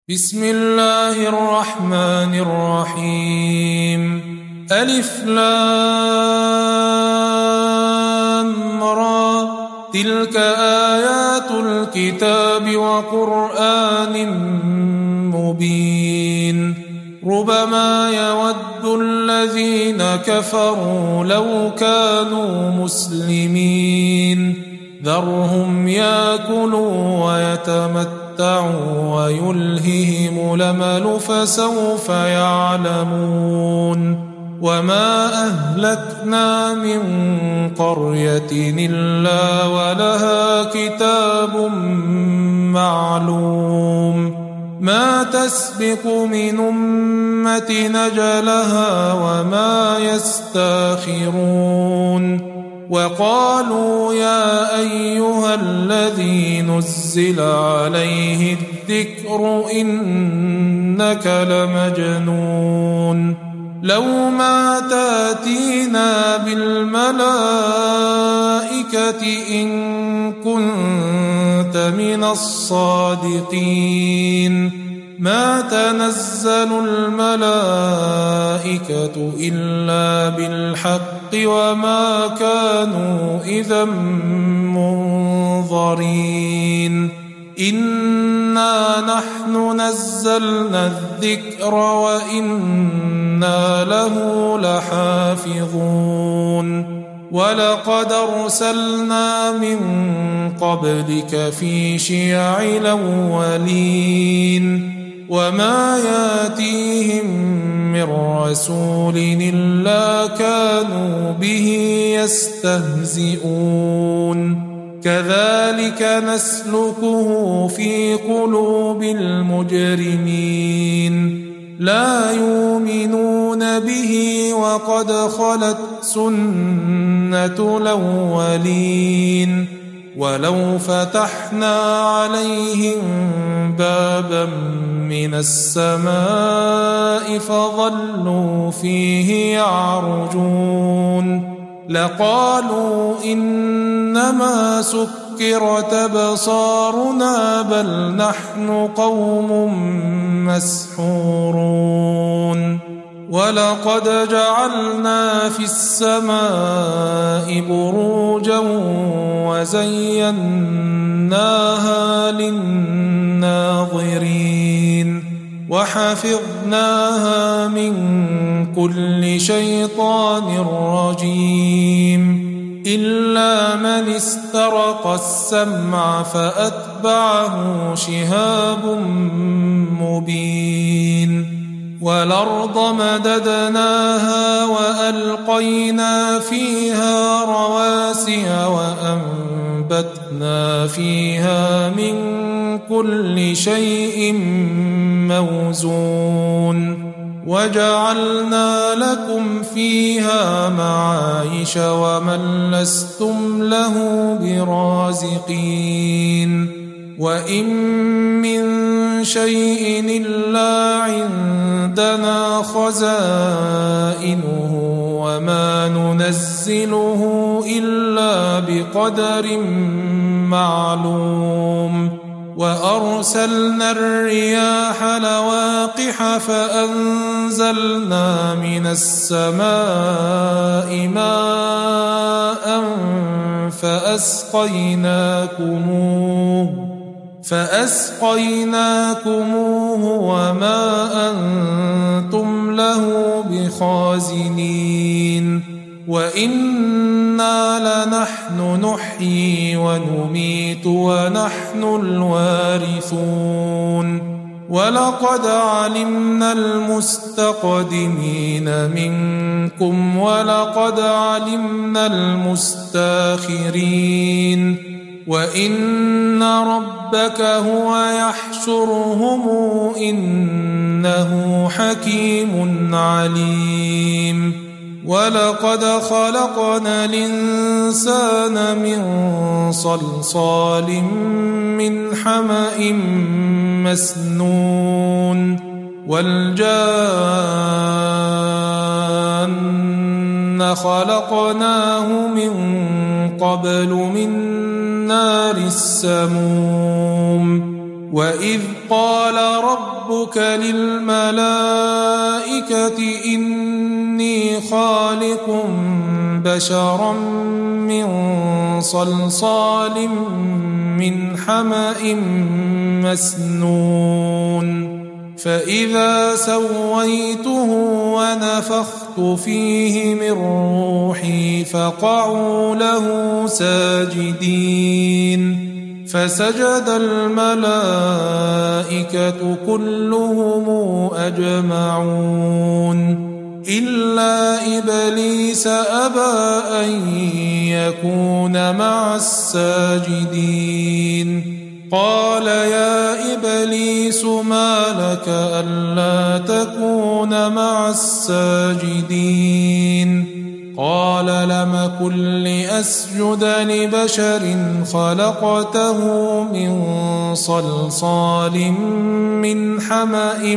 بسم الله الرحمن الرحيم. ألف لام را، تلك آيات الكتاب وقرآن مبين. ربما يود الذين كفروا لو كانوا مسلمين، ذرهم يأكلوا ويتمتعوا ويلههم الأمل فسوف يعلمون. وما أهلكنا من قرية إلا ولها كتاب معلوم، ما تسبق من أمة نجلها وما يستاخرون. وقالوا يا أيها الذي نزل عليه الذكر إنك لمجنون، لو ما تاتينا بالملائكة إن كنت من الصادقين. ما تنزل الملائكة إلا بالحق وما كانوا إذا منظرين. إنا نحن نزلنا الذكر وإنا له لحافظون. ولقد أرسلنا من قبلك في شيع الأولين، وما ياتيهم من رسول إلا كانوا به يستهزئون. كذلك نسلكه في قلوب المجرمين، لا يؤمنون به وقد خلت سنة الأولين. ولو فتحنا عليهم بابا من السماء فظلوا فيه يعرجون لقالوا إنما سكرت أبصارنا بل نحن قوم مسحورون. ولقد جعلنا في السماء بروجا وزيناها للناظرين وحفظناها من كل شيطان رجيم، إلا من استرق السمع فأتبعه شهاب مبين. والأرض مددناها وألقينا فيها رواسي وأنبتنا فيها من كل شيء موزون. وجعلنا لكم فيها معايش ومن لستم له برازقين. وإن من شيء إلا عندنا خزائنه وما ننزله إلا بقدر معلوم. وأرسلنا الرياح لواقح فأنزلنا من السماء ماء فأسقيناكموه وما أنتم له بخازنين. وإنا لنحن نحيي ونميت ونحن الوارثون. ولقد علمنا المستقدمين منكم ولقد علمنا المستاخرين. وإن ربك هو يحشرهم إنه حكيم عليم. ولقد خلقنا الإنسان من صلصال من حمأ مسنون. والجان خلقناه من قبل من نار السموم. وإذ قال ربك للملائكة إني خالق بشرا من صلصال من حمأ مسنون فإذا سويته ونفخت فيه من روحي فقعوا له ساجدين فسجد الملائكة كلهم أجمعون إلا إبليس أبى أن يكون مع الساجدين قال يا إبليس ما لك ألا تكون مع الساجدين قال لم أكن لأسجد لبشر خلقته من صلصال من حمأ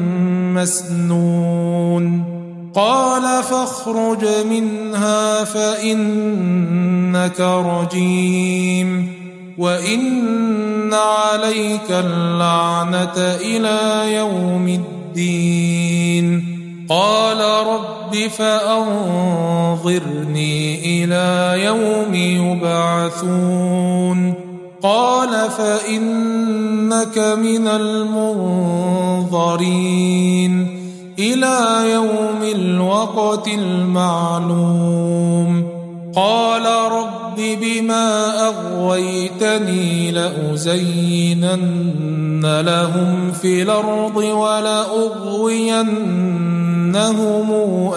مسنون قال فاخرج منها فإنك رجيم وإن عليك اللعنة إلى يوم الدين قال رب فأنظرني إلى يوم يبعثون قال فإنك من المنظرين إلى يوم الوقت المعلوم قال رب بما أغويتني لأزينن لهم في الأرض ولأغوينهم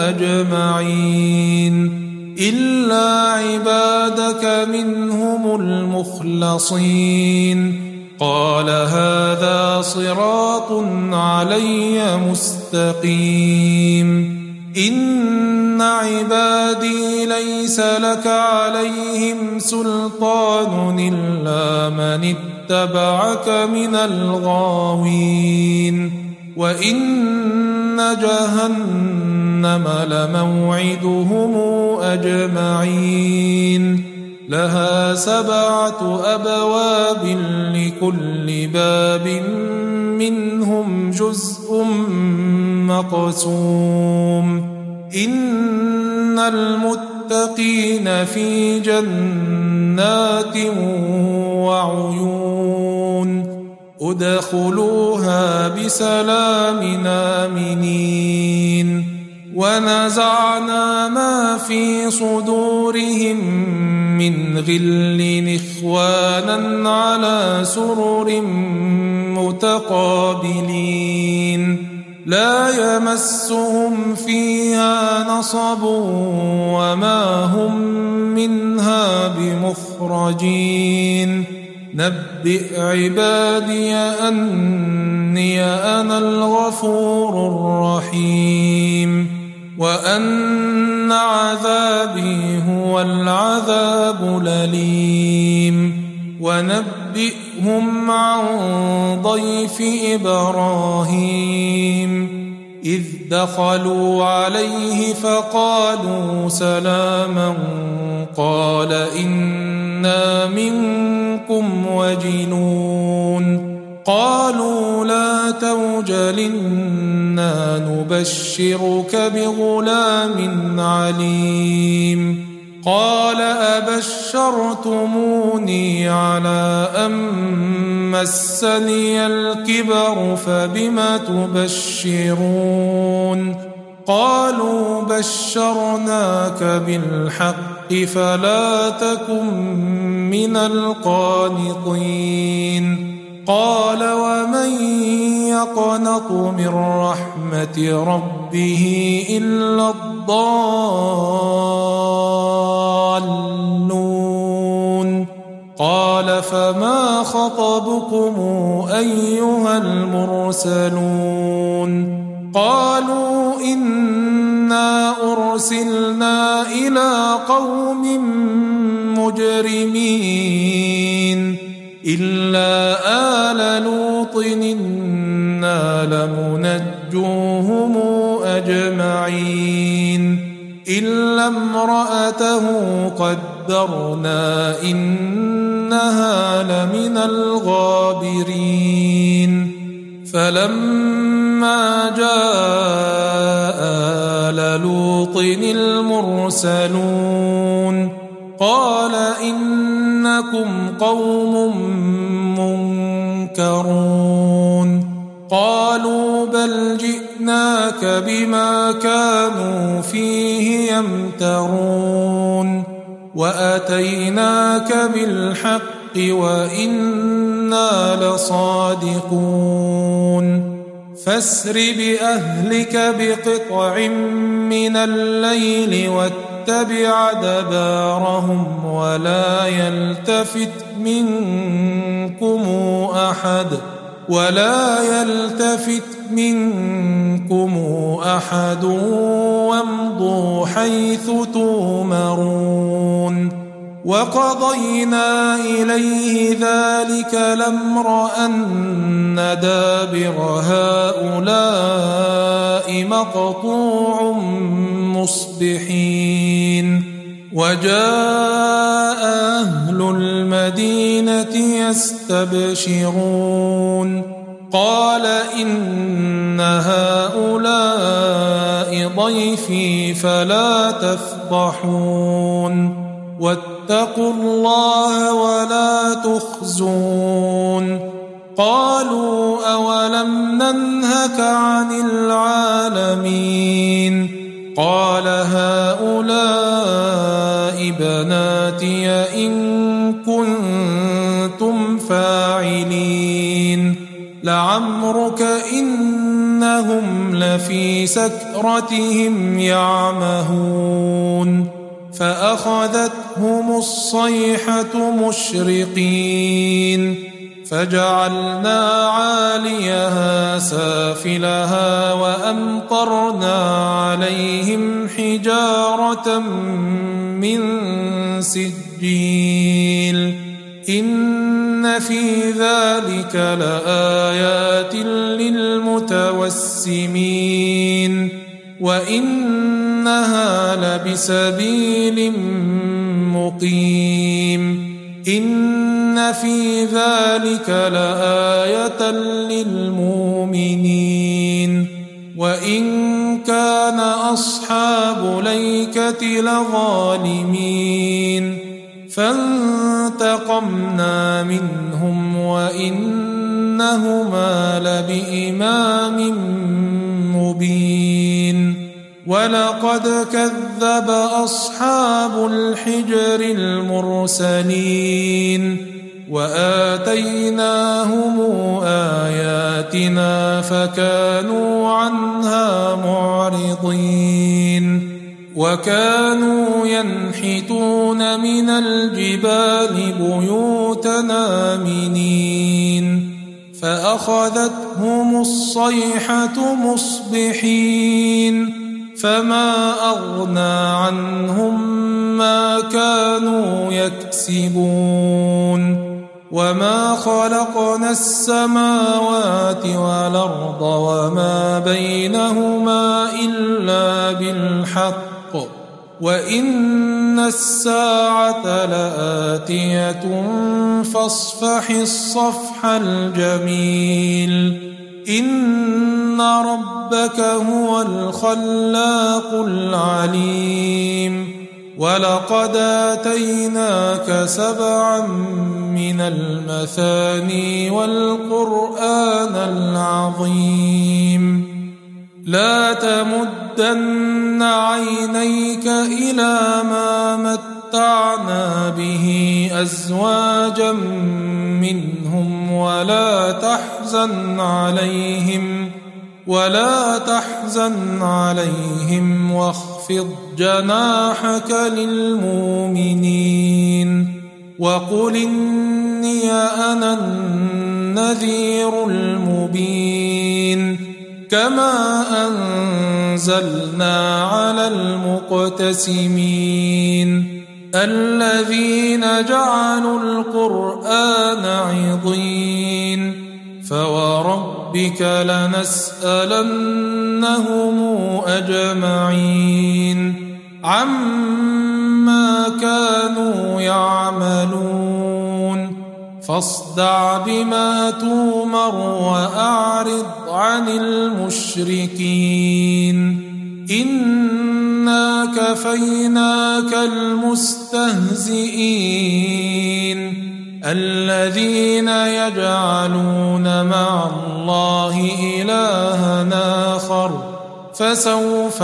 أجمعين إلا عبادك منهم المخلصين قال هذا صراط علي مستقيم إن عبادي ليس لك عليهم سلطان إلا من اتبعك من الغاوين وإن جهنم لموعدهم أجمعين لها 7 أبواب لكل باب منهم جزء مقسوم إن المتقين في جنات وعيون ادخلوها بسلام آمنين ونزعنا ما في صدورهم من غل إخوانا على سرر متقابلين لا يمسهم فيها نصب وما هم منها بمخرجين نبئ عبادي أني أنا الغفور الرحيم وأن عذابي هو العذاب الأليم ونبئهم عن ضيف إبراهيم إذ دخلوا عليه فقالوا سلاما قال إنا منكم وجلون قالوا لا توجل إنا نبشرك بغلام عليم قال أبشرتموني على أن مسني الكبر فبم تبشرون قالوا بشرناك بالحق فلا تكن من القانطين قال ومن يقنط من رحمة ربه إلا الضالون قال فما خطبكم أيها المرسلون قالوا إنا أرسلنا إلى قوم مجرمين إلا آل لوط إنا لمنجوهم أجمعين إلا امرأته قدرنا إنها إنها لمن الغابرين فلما جاء آل لوط المرسلون قال إنكم قوم منكرون قالوا بل جئناك بما كانوا فيه يمترون وأتيناك بالحق وإنا لصادقون فاسر بأهلك بقطع من الليل واتبع أدبارهم ولا يلتفت منكم أحد وامضوا حيث تؤمرون وقضينا إليه ذلك الأمر أن دابر هؤلاء مقطوع مصبحين وجاء أهل المدينة يستبشرون قال إن هؤلاء ضيفي فلا تفضحون واتقوا الله ولا تخزون قالوا أولم ننهك عن العالمين قال هؤلاء بناتي إن كنتم فاعلين لعمرك إنهم لفي سكرتهم يعمهون فأخذتهم الصيحة مشرقين فجعلنا عاليها سافلها وأمطرنا عليهم حجارة من سجيل إن في ذلك لآيات للمتوسمين وإنها لبسبيل مقيم إن في ذلك لآية للمؤمنين وإن كان أصحاب الأيكة لظالمين فانتقمنا منهم وإنهما لبإمام مبين ولقد كذب أصحاب الحجر المرسلين وآتيناهم آياتنا فكانوا عنها معرضين وكانوا ينحتون من الجبال بيوتنا آمنين فأخذتهم الصيحة مصبحين فما أغنى عنهم ما كانوا يكسبون وما خلقنا السماوات والأرض وما بينهما إلا بالحق وإن الساعة لآتية فاصفح الصفح الجميل إن ربك هو الخلاق العليم ولقد آتيناك 7 من المثاني والقرآن العظيم لا تمدن عينيك إلى ما متعنا به أزواجا منهم ولا تحزن عليهم واخفض جناحك للمؤمنين وقل إني أنا النذير المبين كما أنزلنا على المقتسمين الذين جعلوا القرآن عضين فوربك لنسألنهم أجمعين عما كانوا يعملون فاصدع بما تؤمر وأعرض عن المشركين إنا كفيناك المستهزئين الذين يجعلون مع الله إلها آخر فسوف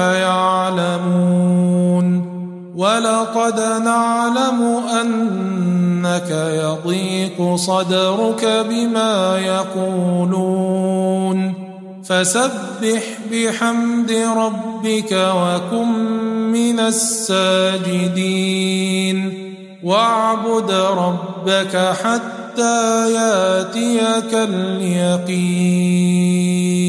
يعلمون ولقد نعلم أنك يضيق صدرك بما يقولون فسبح بحمد ربك وكن من الساجدين واعبد ربك حتى ياتيك اليقين.